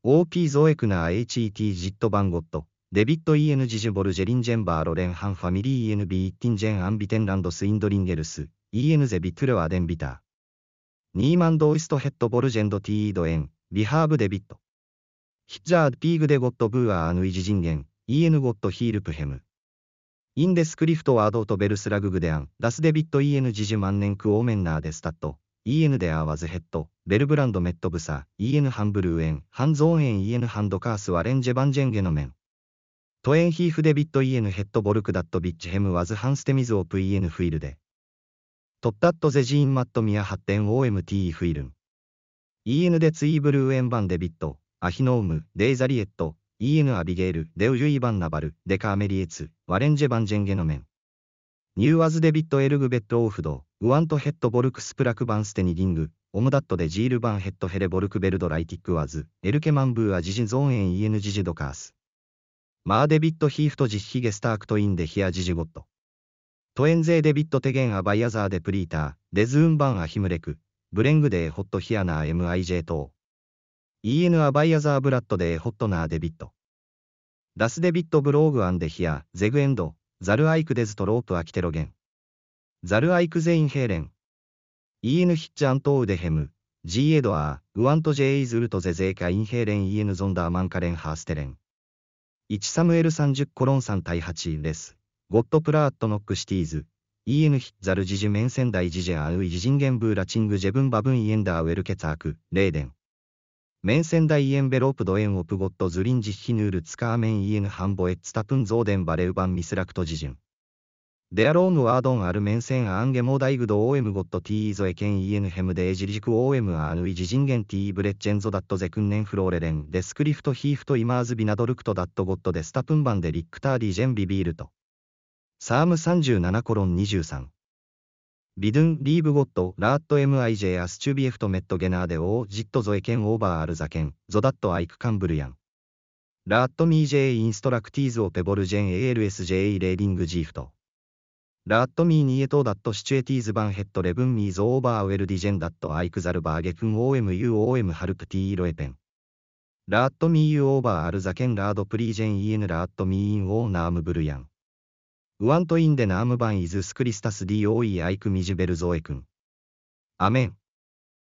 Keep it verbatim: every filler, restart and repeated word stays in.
オーピー ゾエクナー エイチイーティー ジットバンゴット、デビット イーエヌ ジジュボルジェリンジェンバーロレンハンファミリー イーエヌビー イッティンジェンアンビテンランドスインドリンゲルス、イーエヌ ゼビトゥレアデンビター。ニーマンドーイストヘッドボルジェンドティーイドエン、ビハーブデビット。ヒッジャードピーグデゴットブーアーヌイジジンゲン、イーエヌ ゴットヒールプヘム。インデスクリフトワードとベルスラググデアン、ダスデビット イーエヌ ジジュマンネンクオーメンナーデスタット、イーエヌ デアーワズヘッド、ベルブランドメットブサ、イーエヌ ハンブルーエン、ハンゾーンエン イーエヌ ハンドカースワレンジェバンジェンゲノメン。トエンヒーフデビット イーエヌ ヘッドボルクダットビッチヘムワズハンステミズオプ イーエヌ フィールデ。トッタットゼジーンマットミア発展 オーエムティー フィールン。イーエヌ デツイーブルーエンバンデビット、アヒノーム、デイザリエット、イーエヌ アビゲール、デウユイバンナバル、デカーメリエツ、ワレンジェバンジェンゲノメン。ニューワズデビットエルグベットオフド、ウワントヘッドボルクスプラクバンステニリング、オムダットでジールバンヘッドヘレボルクベルドライティックワズ、エルケマンブーアジジゾーンエン イーエヌ ジジドカース。マーデビットヒーフトジヒゲスタークトインデヒアジジゴット。トエンゼーデビットテゲンアバイアザーデプリーター、デズーンバンアヒムレク、ブレングデーホットヒアナー エムアイジェー 等。イーエヌ アバイアザーブラッドデーホットナーデビット。ダスデビットブローグアンデヒア、ゼグエンド、ザルアイクデズトロープアキテロゲン。ザルアイクゼインヘーレン。イーエヌ ヒッチアントウデヘム、G エドアー、ウワントジェイズウルトゼゼーカインヘーレン イーエヌ ゾンダーマンカレンハーステレン。いちサムエルさんじゅうコロンさん対はちレス。ゴッドプラーットノックシティーズ。イーエヌ ヒッザルジジュメンセンダイジジェアウイジジンゲンブーラチングジェブンバブンイエンダーウェルケツアーク、レーデン。メンセンダイエンベロープドエンオプゴットズリンジヒヌールツカーメンイエヌハンボエッツタプンゾーデンバレウバンミスラクトジジュン。デアロームワードンアルメンセンアンゲモダイグド オーエム ゴット ティーゾエケン イーエヌ ヘムデエジリジク オーエム アーヌイジジンゲン ティーブレッジェンゾダットゼクンネンフローレレンデスクリフトヒーフトイマーズビナドルクトダットゴットデスタプンバンデリックターディジェンビビールト。サームさんじゅうななコロンにじゅうさん。ビドゥンリーブゴットラーット エムアイジェー アスチュビエフトメットゲナーデオージットゾエケンオーバーアルザケンゾダットアイクカンブルヤン。ラーットミージェーインストラクティーズオペボルジェン エーエルエスジェーイ レーディングジーフト。ラットミーニエトーダットシチュエティーズバンヘッドレブンミーズオーバーウェルディジェンダットアイクザルバーゲクン オーエムユーオーエム ハルプティーロエペン。ラットミーユーオーバーアルザケンラードプリージェン イーエヌ ラットミーインオーナームブルヤン。ウワントインデナームバンイズスクリスタス ディーオーイー アイクミジュベルゾエクン。アメン。